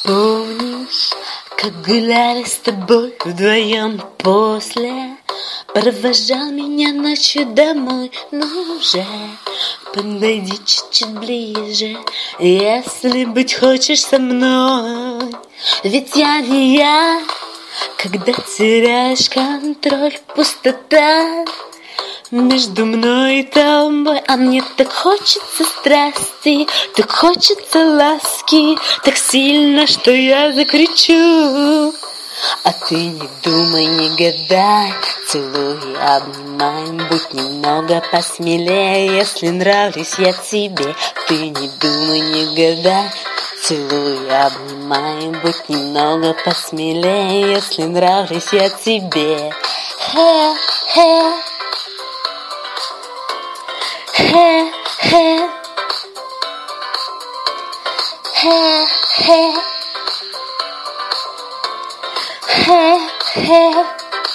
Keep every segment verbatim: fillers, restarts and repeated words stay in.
Помнишь, как гуляли с тобой вдвоем после? Провожал меня ночью домой, ну уже подойди чуть-чуть ближе, если быть хочешь со мной. Ведь я не я, когда теряешь контроль, пустота между мной и тобой. А мне так хочется страсти, так хочется ласки, так сильно, что я закричу. А ты не думай, не гадай, целуй, обнимай, будь немного посмелее, если нравлюсь я тебе. Ты не думай, не гадай, целуй, обнимай, будь немного посмелее, если нравлюсь я тебе. Хе-хе, хе-хе, хе-хе, хе-хе.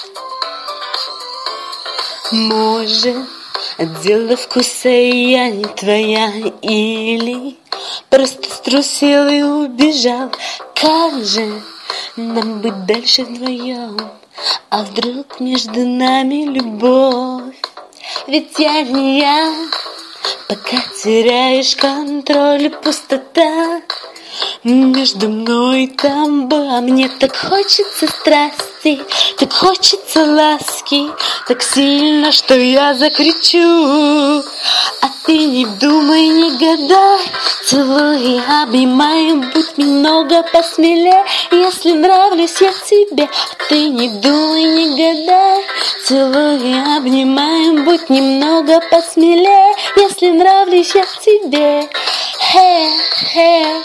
Может, дело вкуса, и я не твоя, или просто струсил и убежал. Как же нам быть дальше вдвоем? А вдруг между нами любовь? Ведь я не я, пока теряешь контроль, и пустота между мной и тобой. А мне так хочется страсти, так хочется ласки, так сильно, что я закричу. А ты не думай, не гадай, целуй, обнимай, будь немного посмелее, если нравлюсь я тебе. А ты не думай, не гадай, целуй, обнимай, будь немного посмелее, если нравлюсь я тебе. Хе-хе,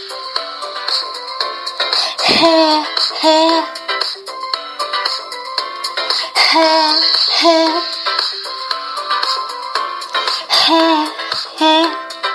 хе-хе, хе-хе, хе-хе.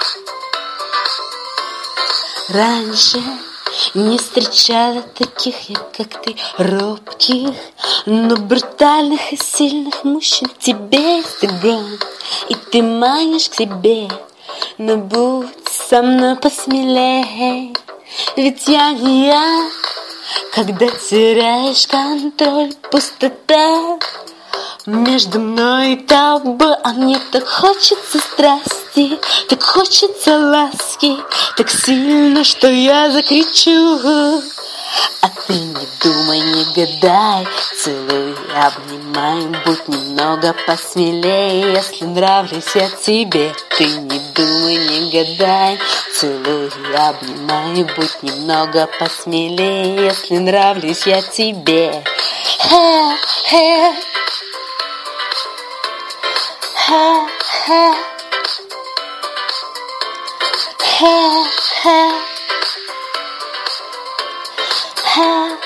Раньше не встречала таких я, как ты, робких, но брутальных и сильных мужчин. Тебе есть огонь, и ты манишь к себе, но будь со мной посмелее. Ведь я не я, когда теряешь контроль, пустота между мной и тобой. А мне так хочется страсти, так хочется ласки, так сильно, что я закричу. А ты не думай, не гадай, целуй, обнимай, будь немного посмелее, если нравлюсь я тебе. Ты не думай, не гадай, целуй, обнимай, будь немного посмелее, если нравлюсь я тебе. Хе-хе, хе-хе, хе-хе, хе-хе.